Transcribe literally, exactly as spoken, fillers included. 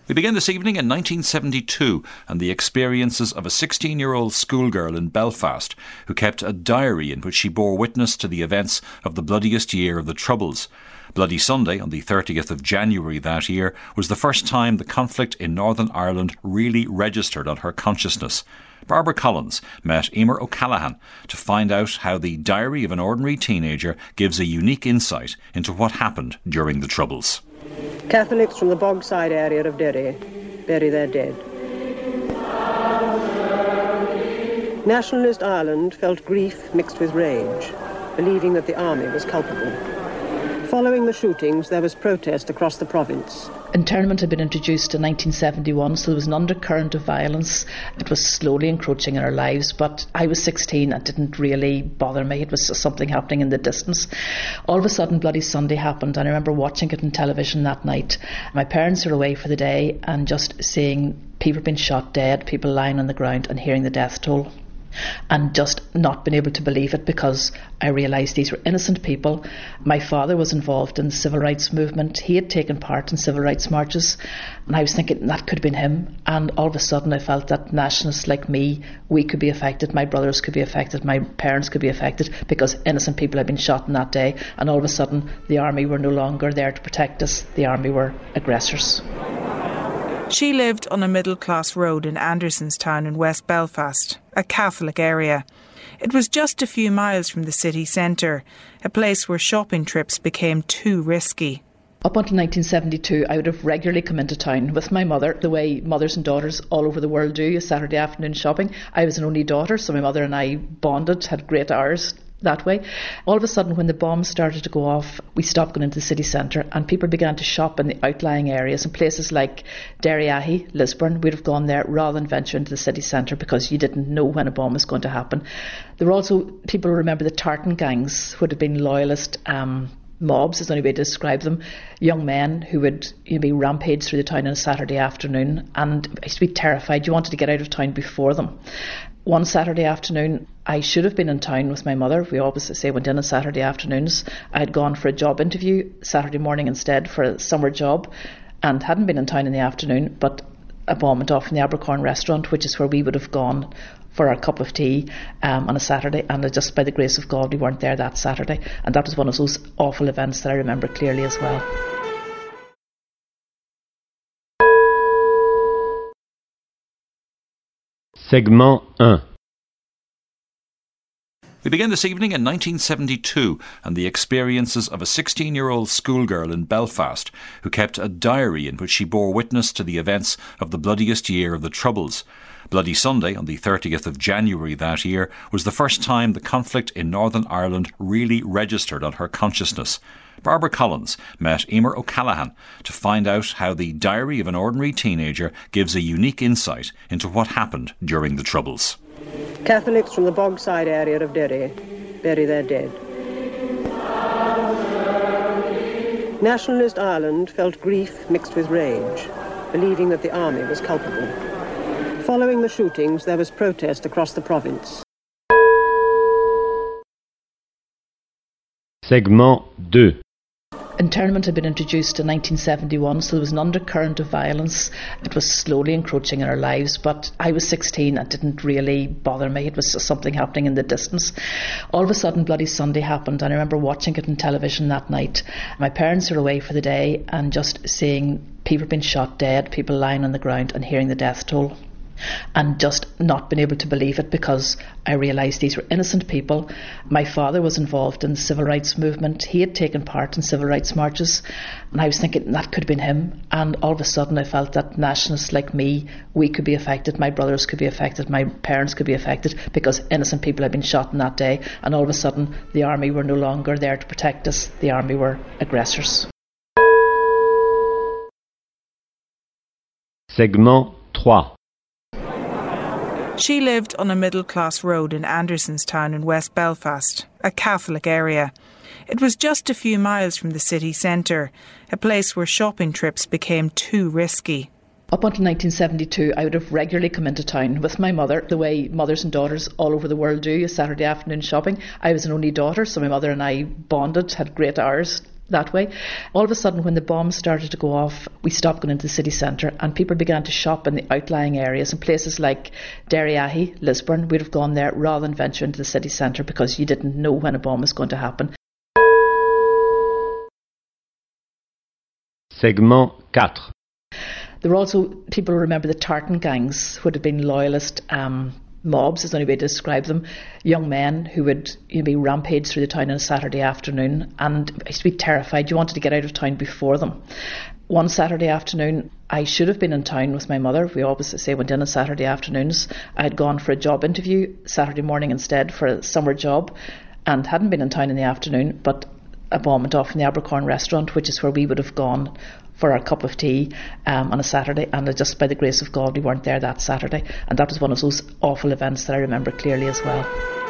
We begin this evening in nineteen seventy-two and the experiences of a sixteen-year-old schoolgirl in Belfast who kept a diary in which she bore witness to the events of the bloodiest year of the Troubles. Bloody Sunday, on the thirtieth of January that year, was the first time the conflict in Northern Ireland really registered on her consciousness. Barbara Collins met Emer O'Callaghan to find out how the diary of an ordinary teenager gives a unique insight into what happened during the Troubles. Catholics from the Bogside area of Derry bury their dead. Nationalist Ireland felt grief mixed with rage, believing that the army was culpable. Following the shootings, there was protest across the province. Internment had been introduced in nineteen seventy-one, so there was an undercurrent of violence. It was slowly encroaching in our lives, but I was sixteen. It didn't really bother me. It was something happening in the distance. All of a sudden, Bloody Sunday happened, and I remember watching it on television that night. My parents were away for the day, and just seeing people being shot dead, people lying on the ground, and hearing the death toll. And just not being able to believe it, because I realised these were innocent people. My father was involved in the civil rights movement. He had taken part in civil rights marches, and I was thinking that could have been him. And all of a sudden I felt that nationalists like me, we could be affected, my brothers could be affected, my parents could be affected, because innocent people had been shot on that day, and all of a sudden the army were no longer there to protect us. The army were aggressors. She lived on a middle-class road in Andersonstown in West Belfast, a Catholic area. It was just a few miles from the city centre, a place where shopping trips became too risky. Up until nineteen seventy-two, I would have regularly come into town with my mother, the way mothers and daughters all over the world do, a Saturday afternoon shopping. I was an only daughter, so my mother and I bonded, had great hours that way. All of a sudden, when the bombs started to go off, we stopped going into the city centre, and people began to shop in the outlying areas, in places like Derryahy, Lisburn. We'd have gone there rather than venture into the city centre, because you didn't know when a bomb was going to happen. There were also people who remember the tartan gangs, would have been loyalist um, mobs, is the only way to describe them, young men who would, you know, be rampage through the town on a Saturday afternoon, and I used to be terrified. You wanted to get out of town before them. One Saturday afternoon, I should have been in town with my mother. We always say went in on Saturday afternoons. I had gone for a job interview Saturday morning instead for a summer job, and hadn't been in town in the afternoon, but a bomb went off in the Abercorn restaurant, which is where we would have gone for our cup of tea um, on a Saturday, and just by the grace of God we weren't there that Saturday, and that was one of those awful events that I remember clearly as well. Segment one. We begin this evening in nineteen seventy-two and the experiences of a sixteen-year-old schoolgirl in Belfast who kept a diary in which she bore witness to the events of the bloodiest year of the Troubles. Bloody Sunday, on the thirtieth of January that year, was the first time the conflict in Northern Ireland really registered on her consciousness. Barbara Collins met Emer O'Callaghan to find out how the diary of an ordinary teenager gives a unique insight into what happened during the Troubles. Catholics from the Bogside area of Derry bury their dead. Nationalist Ireland felt grief mixed with rage, believing that the army was culpable. Following the shootings, there was protest across the province. Segment two. Internment had been introduced in nineteen seventy-one, so there was an undercurrent of violence. It was slowly encroaching in our lives, but I was sixteen. It didn't really bother me. It was something happening in the distance. All of a sudden, Bloody Sunday happened, and I remember watching it on television that night. My parents were away for the day, and just seeing people being shot dead, people lying on the ground, and hearing the death toll. And just not being able to believe it, because I realised these were innocent people. My father was involved in the civil rights movement. He had taken part in civil rights marches, and I was thinking that could have been him. And all of a sudden I felt that nationalists like me, we could be affected, my brothers could be affected, my parents could be affected, because innocent people had been shot on that day, and all of a sudden the army were no longer there to protect us. The army were aggressors. Segment three. She lived on a middle-class road in Andersonstown in West Belfast, a Catholic area. It was just a few miles from the city centre, a place where shopping trips became too risky. Up until nineteen seventy-two, I would have regularly come into town with my mother, the way mothers and daughters all over the world do, a Saturday afternoon shopping. I was an only daughter, so my mother and I bonded, had great hours that way. All of a sudden, when the bombs started to go off, we stopped going into the city centre and people began to shop in the outlying areas. In places like Derryahy, Lisburn, we'd have gone there rather than venture into the city centre because you didn't know when a bomb was going to happen. Segment four. There were also, people remember the tartan gangs, would have been loyalist um, mobs, is the only way to describe them. Young men who would, you know, be rampage through the town on a Saturday afternoon, and I used to be terrified. You wanted to get out of town before them. One Saturday afternoon, I should have been in town with my mother. We always say went in on Saturday afternoons. I had gone for a job interview Saturday morning instead for a summer job and hadn't been in town in the afternoon, but a bomb went off in the Abercorn restaurant, which is where we would have gone for our cup of tea um, on a Saturday, and just by the grace of God we weren't there that Saturday, and that was one of those awful events that I remember clearly as well.